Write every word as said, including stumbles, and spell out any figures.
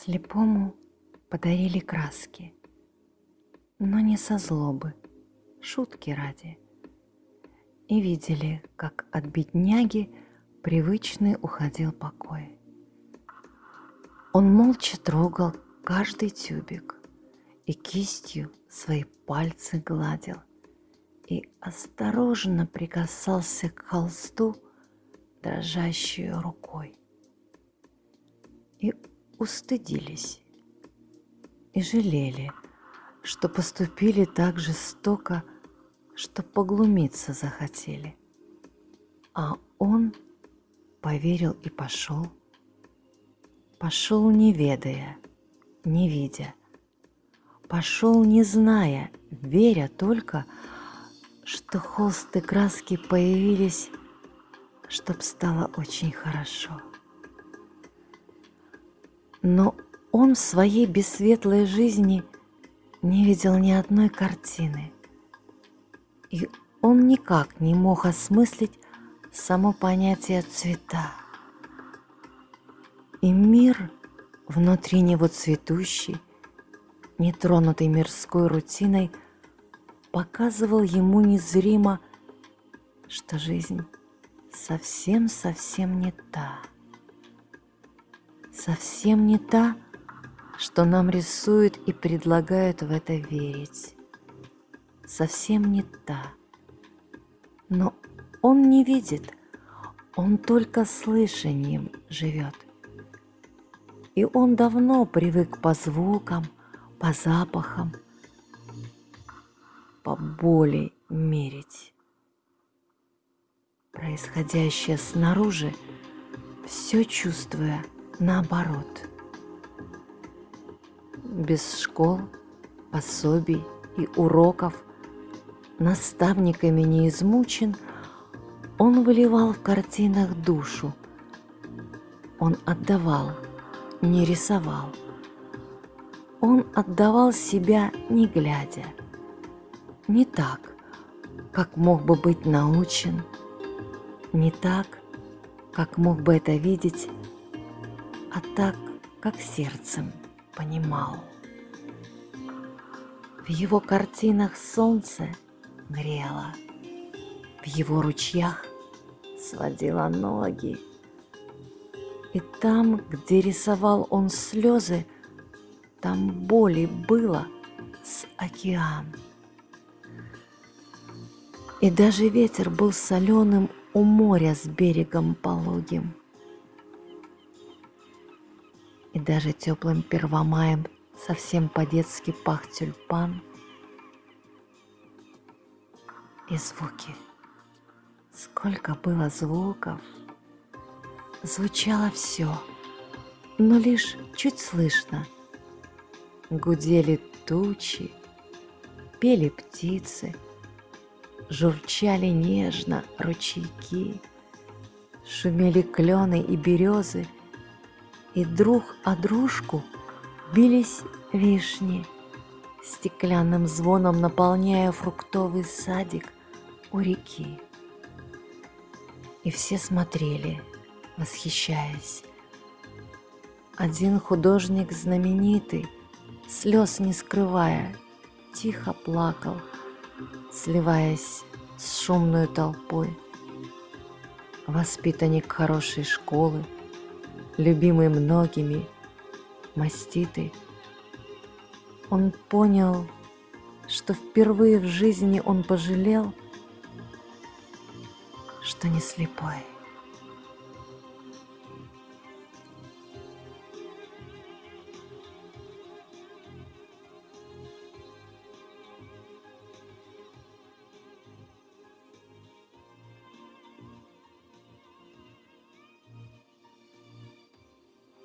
Слепому подарили краски, но не со злобы, шутки ради. И видели, как от бедняги привычный уходил покой. Он молча трогал каждый тюбик и кистью свои пальцы гладил, и осторожно прикасался к холсту дрожащей рукой. И устыдились, и жалели, что поступили так жестоко, что поглумиться захотели. А он поверил и пошел, пошел не ведая, не видя, пошел не зная, веря только, что холст и краски появились, чтоб стало очень хорошо. Но он в своей бессветлой жизни не видел ни одной картины, и он никак не мог осмыслить само понятие цвета. И мир, внутри него цветущий, нетронутый мирской рутиной, показывал ему незримо, что жизнь совсем-совсем не та. Совсем не та, что нам рисуют и предлагают в это верить. Совсем не та. Но он не видит, он только слышанием живет. И он давно привык по звукам, по запахам, по боли мерить. Происходящее снаружи, все чувствуя наоборот. Без школ, пособий и уроков, наставниками не измучен, он выливал в картинах душу. Он отдавал, не рисовал. Он отдавал себя, не глядя. Не так, как мог бы быть научен, не так, как мог бы это видеть, а так, как сердцем понимал. В его картинах солнце грело, в его ручьях сводило ноги. И там, где рисовал он слезы, там боли было с океан. И даже ветер был соленым у моря с берегом пологим. И даже теплым первомаем совсем по-детски пах тюльпан. И звуки. Сколько было звуков. Звучало все, но лишь чуть слышно. Гудели тучи, пели птицы, журчали нежно ручейки, шумели клены и березы, и друг о дружку бились вишни, стеклянным звоном наполняя фруктовый садик у реки. И все смотрели, восхищаясь. Один художник знаменитый, слез не скрывая, тихо плакал, сливаясь с шумной толпой. Воспитанник хорошей школы, любимый многими, маститый, он понял, что впервые в жизни он пожалел, что не слепой.